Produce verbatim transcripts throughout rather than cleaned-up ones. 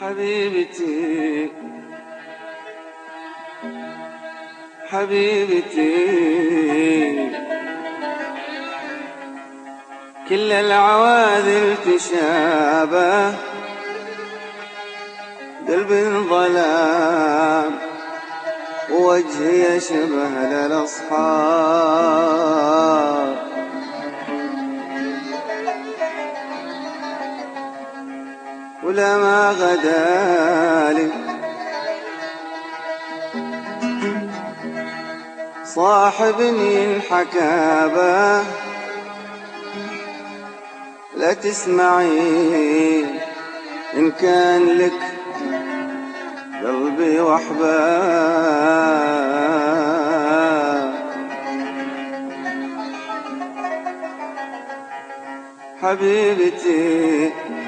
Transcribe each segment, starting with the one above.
حبيبتي حبيبتي كل العواذل تشابه، قلبي ظلام ووجهي يشبه للأصحاب. ولا ما غدالي صاحب ينحكى به، لا تسمعي إن كان لك قلبي وأحباب. حبيبتي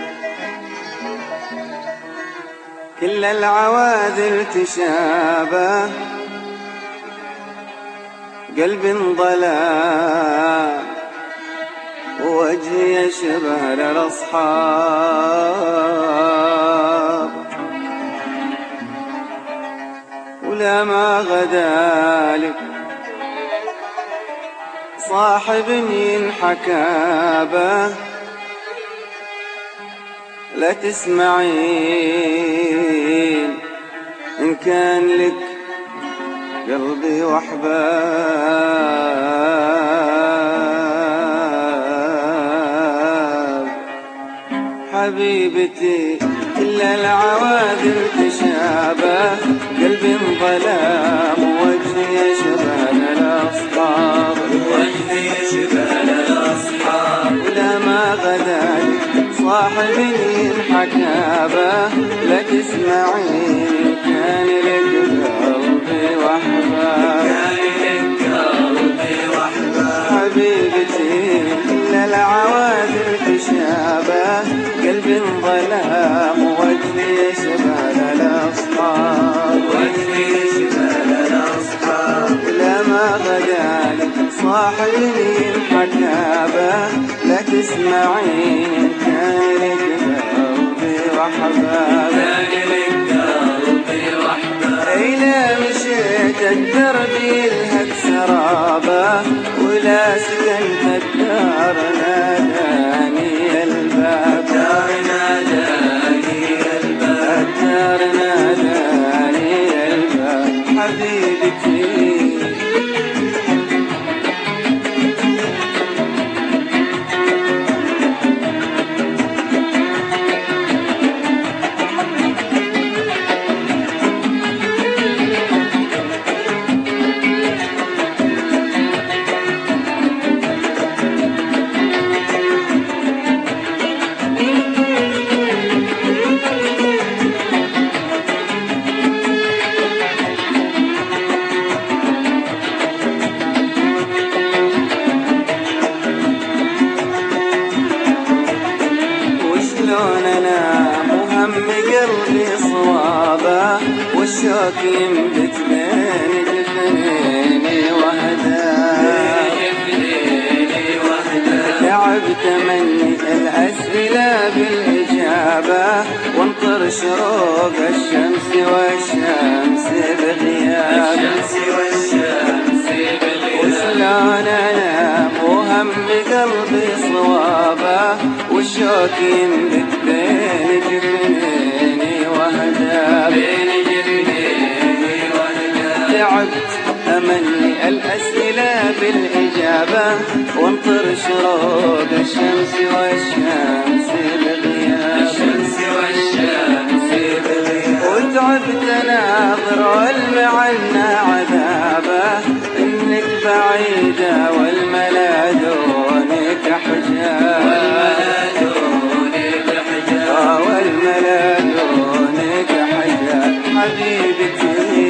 كل العواذل تشابه، قلب ظلام ووجهي يشبه للأصحاب. ولا ما غدالي صاحب ينحكى به، لا تسمعين إن كان لك قلبي وأحباب. حبيبتي كل العواذل تشابه، قلبي ظلام ووجهي يشبه للأصحاب. وجهي يشبه للأصحاب. ولا ما غدالي صاحب ينحكى به، لا تسمعين كان لك قلبي وأحباب. كان لك قلبي وأحباب. حبيبتي كل العواذل تشابه، قلبي ظلام ووجهي يشبه للأصحاب. وجهي يشبه للأصحاب. ولا ما غدالي صاحب ينحكى به، لا تسمعين كان لك قلبي وأحباب. كان لك قلبي وأحباب. إلى مشيت الدرب يلهب سرابه، ولا سكنت الدار ناداني الباب. دار ناداني الباب. الدار ناداني الباب. حبيبتي قلبي صوابه، والشوق ينبت بين جفنيني وهداه. تعبت مني الأسئلة بالإجابة، وانطر شروق الشمس والشمس بغياب. وشلون أنام وهم قلبي صوابه، والشوق ينبت بين جفنيني وهداه. تعبت أمني الأسئلة بالإجابة، وانطر شروق الشمس والشمس بغياب. وتعبت ناظر والمعنى عذابه، إنك بعيدة والملا دونك حجاب. والملا دونك حجاب. حبيبتي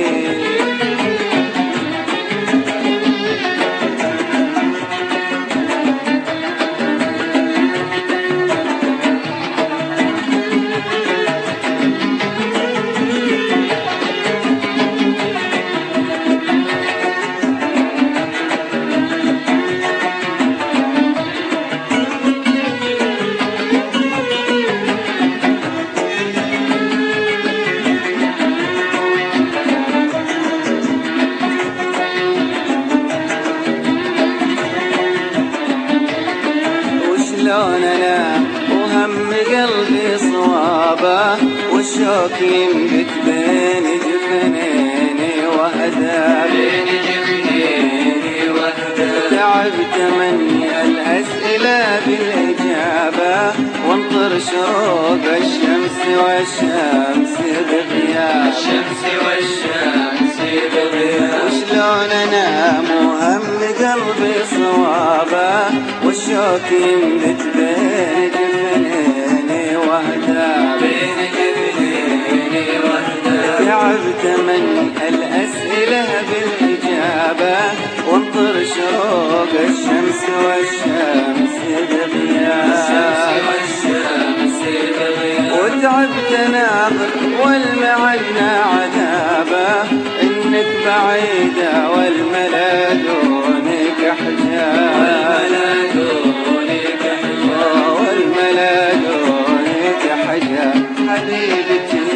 والشوق ينبت بين جفنيني وهدى بين جفنيني وهدى تعبت مني الأسئلة بالإجابة وانطر شروق الشمس والشمس بغياب الشمس والشمس بغياب وشلون انام وهم قلبي صوابه والشوق ينبت بين جفنيني وهدى بين جفنيني وهدى تعبت مني الأسئلة بالإجابة وانطر شروق الشمس والشمس بغياب الشمس والشمس بغياب وتعبت ناظر والمعنى عذابه إنك بعيدة والملا دونك حجاب والملا دونك حجاب والملا دونك حجاب حبيبتي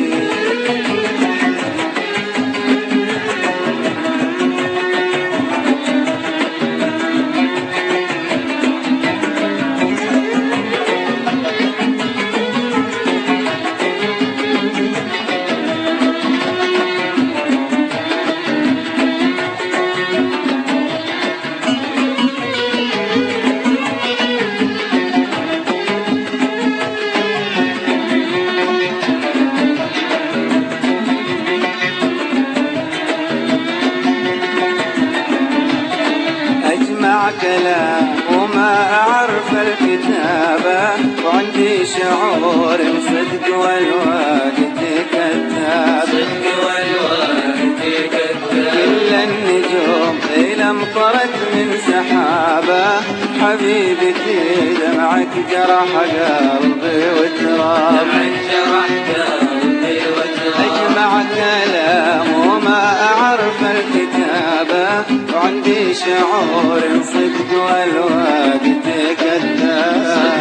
كلام وما أعرف الكتابة وعندي شعور صدق والوقت كذاب صدق والوقت كذاب كل النجوم إلى امطرت من سحابة حبيبتي دمعك جرح قلبي وتراب دمعك جرح قلبي وتراب أجمع كلام وما أعرف الكتابة وعندي شعور صدق والوقت كذاب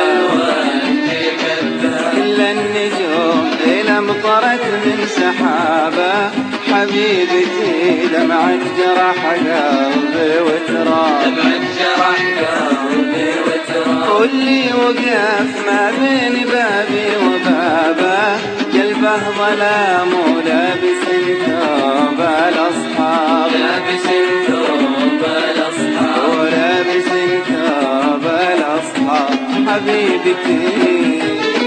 كل النجوم إلى امطرت من سحابة حبيبتي دمعك جرح قلبي وتراب دمعك جرح قلبي وتراب واللي وقف ما بين بابي وبابه قلبه ظلام ولابس ثوب الأصحاب لابس ثوب الأصحاب ولابس ثوب الأصحاب حبيبتي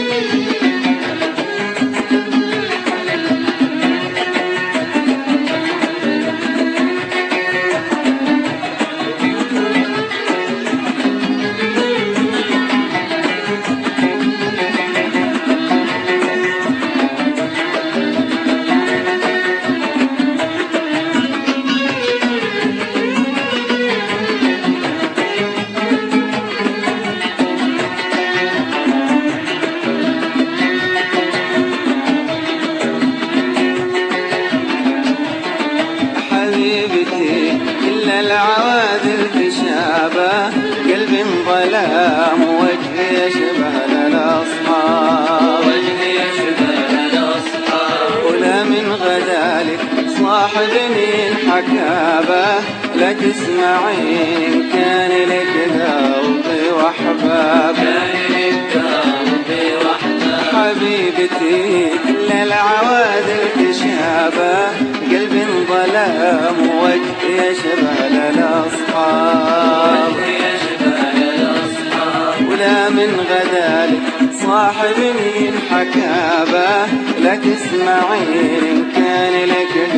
كل العواذل تشابه قلبي ظلام وجهي يشبه للأصحاب وجهي يشبه للأصحاب ولا من غدالك صاحبني الحكابة لا تسمعين كان لك ذوقي وأحباب كان لك ذوقي وأحباب حبيبتي كل العواذل تشابه قلبي ظلام وجهي يشبه للأصحاب ولا من غدالك صاحبني الحكابة لا تسمعين كان لك